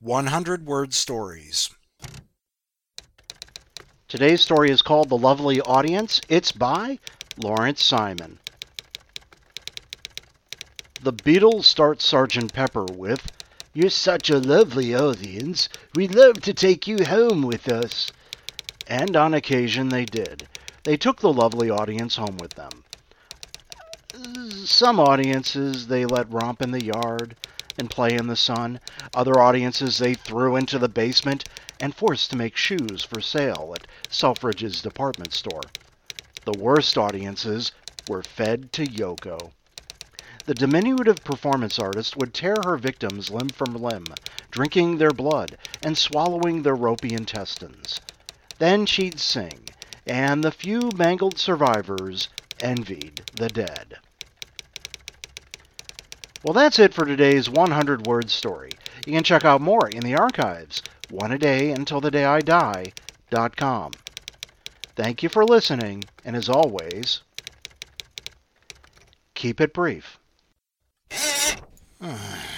100-word stories. Today's story is called The Lovely Audience. It's by Lawrence Simon. The Beatles start Sgt. Pepper with, "You're such a lovely audience. We'd love to take you home with us." And on occasion they did. They took the lovely audience home with them. Some audiences they let romp in the yard and play in the sun. Other audiences they threw into the basement and forced to make shoes for sale at Selfridge's department store. The worst audiences were fed to Yoko. The diminutive performance artist would tear her victims limb from limb, drinking their blood and swallowing their ropey intestines. Then she'd sing, and the few mangled survivors envied the dead. Well, that's it for today's 100-word story. You can check out more in the archives, oneadayuntilthedayIdie.com. Thank you for listening, and as always, keep it brief.